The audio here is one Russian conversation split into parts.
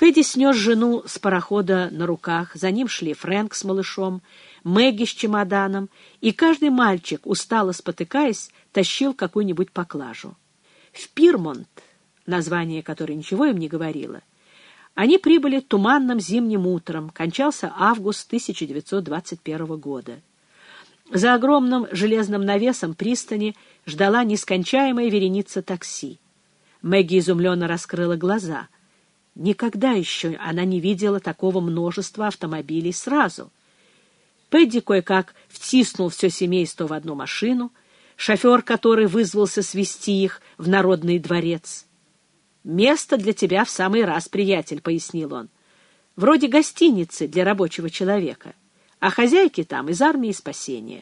Пэдди снес жену с парохода на руках, за ним шли Фрэнк с малышом, Мэгги с чемоданом, и каждый мальчик, устало спотыкаясь, тащил какую-нибудь поклажу. В Пирмонт, название которой ничего им не говорило, они прибыли туманным зимним утром, кончался август 1921 года. За огромным железным навесом пристани ждала нескончаемая вереница такси. Мэгги изумленно раскрыла глаза. Никогда еще она не видела такого множества автомобилей сразу. Пэдди кое-как втиснул все семейство в одну машину, шофер, который вызвался свезти их в Народный дворец. «Место для тебя в самый раз, приятель», — пояснил он. «Вроде гостиницы для рабочего человека, а хозяйки там из армии спасения».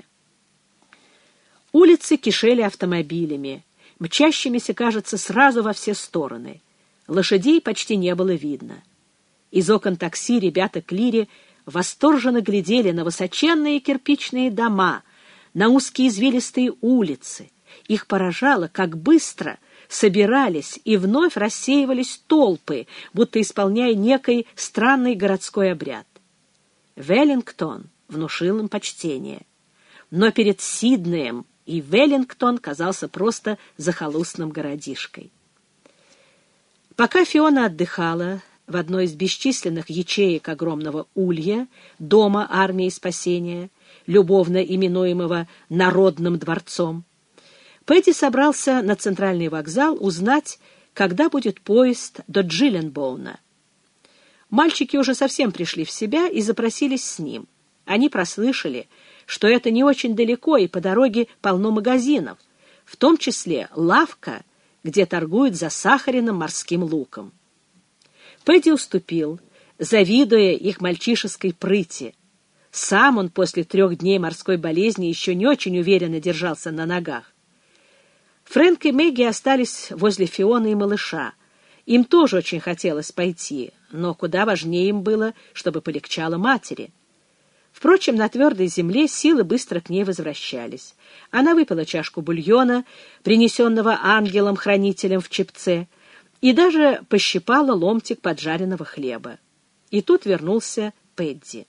Улицы кишели автомобилями, мчащимися, кажется, сразу во все стороны. Лошадей почти не было видно. Из окон такси ребята Клири восторженно глядели на высоченные кирпичные дома, на узкие извилистые улицы. Их поражало, как быстро собирались и вновь рассеивались толпы, будто исполняя некий странный городской обряд. Веллингтон внушил им почтение. Но перед Сиднеем и Веллингтон казался просто захолустным городишкой. Пока Фиона отдыхала в одной из бесчисленных ячеек огромного улья, дома армии спасения, любовно именуемого Народным дворцом, Пэдди собрался на центральный вокзал узнать, когда будет поезд до Джилленбоуна. Мальчики уже совсем пришли в себя и запросились с ним. Они прослышали, что это не очень далеко и по дороге полно магазинов, в том числе лавка, где торгуют засахаренным морским луком. Пэдди уступил, завидуя их мальчишеской прыти. Сам он после 3 дней морской болезни еще не очень уверенно держался на ногах. Фрэнк и Мэгги остались возле Фионы и малыша. Им тоже очень хотелось пойти, но куда важнее им было, чтобы полегчало матери. Впрочем, на твердой земле силы быстро к ней возвращались. Она выпила чашку бульона, принесенного ангелом-хранителем в чепце, и даже пощипала ломтик поджаренного хлеба. И тут вернулся Пэдди.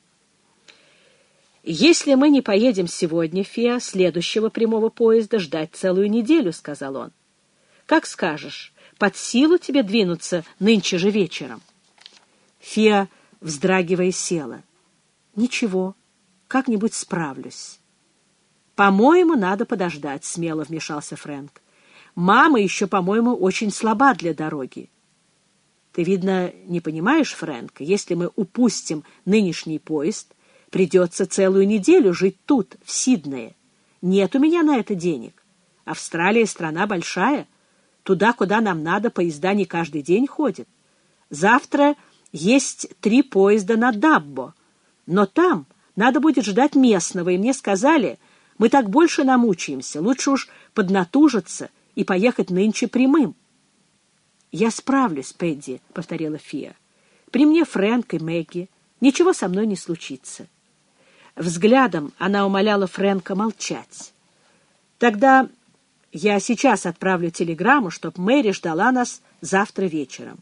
«Если мы не поедем сегодня, Фиа, следующего прямого поезда ждать целую неделю», — сказал он. «Как скажешь, под силу тебе двинуться нынче же вечером?» Фиа, вздрагивая, села. «Ничего, как-нибудь справлюсь». «По-моему, надо подождать», — смело вмешался Фрэнк. «Мама еще, по-моему, очень слаба для дороги». «Ты, видно, не понимаешь, Фрэнк, если мы упустим нынешний поезд, придется целую неделю жить тут, в Сиднее. Нет у меня на это денег. Австралия страна большая. Туда, куда нам надо, поезда не каждый день ходят. Завтра есть 3 поезда на Даббо. Но там надо будет ждать местного, и мне сказали, мы так больше намучаемся, лучше уж поднатужиться и поехать нынче прямым». «Я справлюсь, Пэдди», — повторила Фиа. «При мне Фрэнк и Мэгги. Ничего со мной не случится». Взглядом она умоляла Фрэнка молчать. «Тогда я сейчас отправлю телеграмму, чтоб Мэри ждала нас завтра вечером».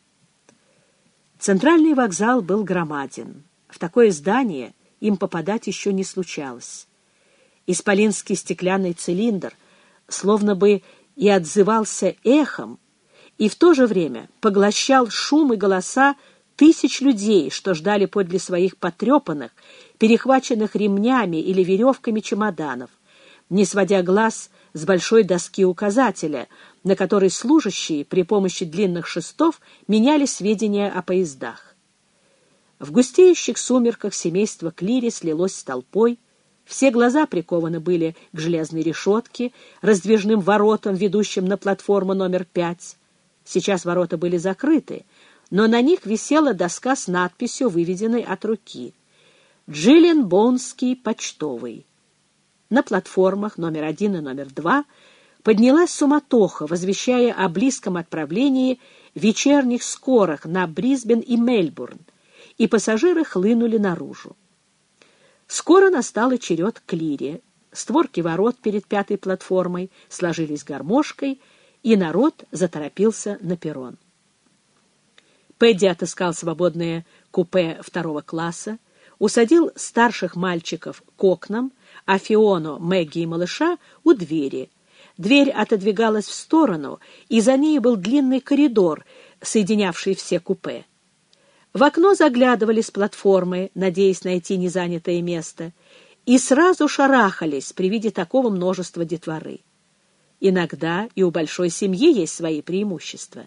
Центральный вокзал был громаден. В такое здание им попадать еще не случалось. Исполинский стеклянный цилиндр словно бы и отзывался эхом, и в то же время поглощал шум и голоса тысяч людей, что ждали подле своих потрепанных, перехваченных ремнями или веревками чемоданов, не сводя глаз с большой доски указателя, на которой служащие при помощи длинных шестов меняли сведения о поездах. В густеющих сумерках семейство Клири слилось с толпой, все глаза прикованы были к железной решетке, раздвижным воротам, ведущим на платформу номер 5. Сейчас ворота были закрыты, но на них висела доска с надписью, выведенной от руки: «Джилленбоунский почтовый». На платформах номер 1 и номер 2 поднялась суматоха, возвещая о близком отправлении вечерних скорых на Брисбен и Мельбурн, и пассажиры хлынули наружу. Скоро настал и черед Клири. Створки ворот перед 5-й платформой сложились гармошкой, и народ заторопился на перрон. Пэдди отыскал свободное купе второго класса, усадил старших мальчиков к окнам, а Фиону, Мэгги и малыша у двери. Дверь отодвигалась в сторону, и за ней был длинный коридор, соединявший все купе. В окно заглядывали с платформы, надеясь найти незанятое место, и сразу шарахались при виде такого множества детворы. Иногда и у большой семьи есть свои преимущества.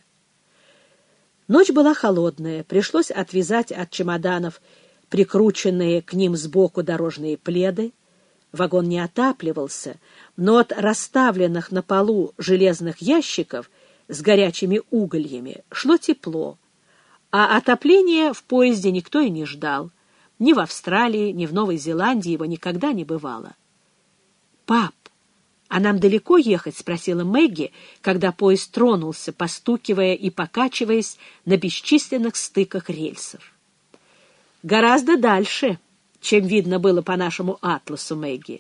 Ночь была холодная, пришлось отвязать от чемоданов прикрученные к ним сбоку дорожные пледы. Вагон не отапливался, но от расставленных на полу железных ящиков с горячими угольями шло тепло, а отопления в поезде никто и не ждал. Ни в Австралии, ни в Новой Зеландии его никогда не бывало. «Пап, а нам далеко ехать?» — спросила Мэгги, когда поезд тронулся, постукивая и покачиваясь на бесчисленных стыках рельсов. «Гораздо дальше, чем видно было по нашему атласу, Мэгги.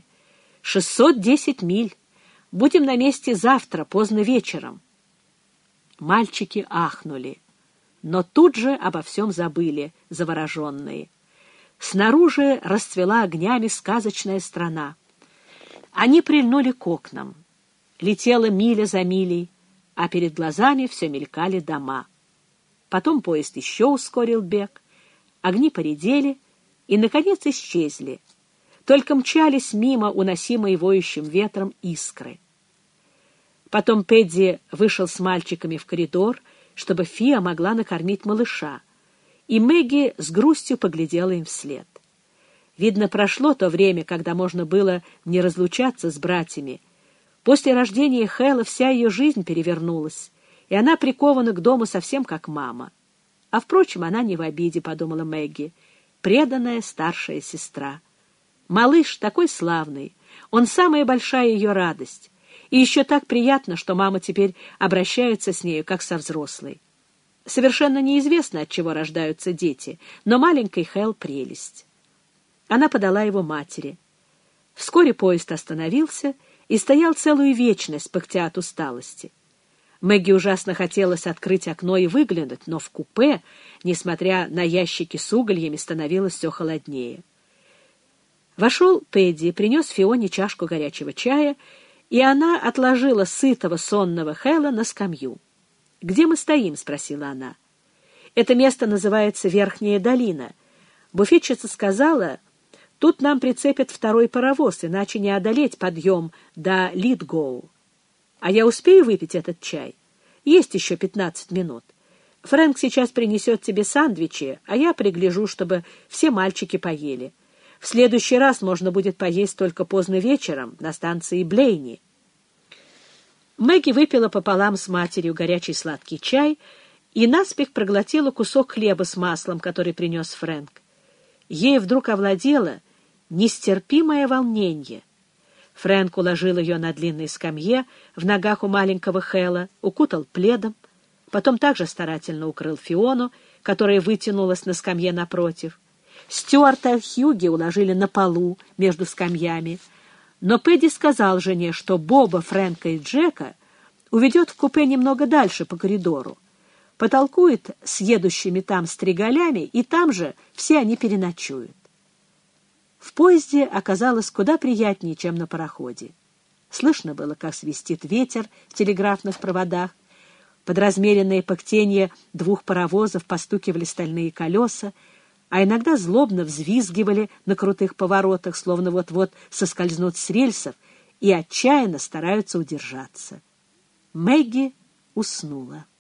610 миль. Будем на месте завтра, поздно вечером». Мальчики ахнули, но тут же обо всем забыли, завороженные. Снаружи расцвела огнями сказочная страна. Они прильнули к окнам. Летела миля за милей, а перед глазами все мелькали дома. Потом поезд еще ускорил бег, огни поредели и, наконец, исчезли. Только мчались мимо, уносимые воющим ветром, искры. Потом Пэдди вышел с мальчиками в коридор, чтобы Фиа могла накормить малыша, и Мэгги с грустью поглядела им вслед. Видно, прошло то время, когда можно было не разлучаться с братьями. После рождения Хэлла вся ее жизнь перевернулась, и она прикована к дому совсем как мама. А, впрочем, она не в обиде, подумала Мэгги, преданная старшая сестра. Малыш такой славный, он самая большая ее радость, и еще так приятно, что мама теперь обращается с нею, как со взрослой. Совершенно неизвестно, от чего рождаются дети, но маленький Хэл — прелесть. Она подала его матери. Вскоре поезд остановился и стоял целую вечность, пыхтя от усталости. Мэгги ужасно хотелось открыть окно и выглянуть, но в купе, несмотря на ящики с угольями, становилось все холоднее. Вошел Пэдди, принес Фионе чашку горячего чая, и она отложила сытого сонного Хэла на скамью. «Где мы стоим?» — спросила она. «Это место называется Верхняя долина. Буфетчица сказала, тут нам прицепят второй паровоз, иначе не одолеть подъем до Литгоу. А я успею выпить этот чай? Есть еще 15 минут. Фрэнк сейчас принесет тебе сэндвичи, а я пригляжу, чтобы все мальчики поели. В следующий раз можно будет поесть только поздно вечером на станции Блейни». Мэгги выпила пополам с матерью горячий сладкий чай и наспех проглотила кусок хлеба с маслом, который принес Фрэнк. Ей вдруг овладело нестерпимое волнение. Фрэнк уложил ее на длинной скамье в ногах у маленького Хэла, укутал пледом, потом также старательно укрыл Фиону, которая вытянулась на скамье напротив. Стюарта Хьюги уложили на полу между скамьями, но Пэдди сказал жене, что Боба, Фрэнка и Джека уведет в купе немного дальше по коридору, потолкует с едущими там стригалями, и там же все они переночуют. В поезде оказалось куда приятнее, чем на пароходе. Слышно было, как свистит ветер в телеграфных проводах, под размеренное пыхтение двух паровозов постукивали стальные колеса, а иногда злобно взвизгивали на крутых поворотах, словно вот-вот соскользнут с рельсов, и отчаянно стараются удержаться. Мэгги уснула.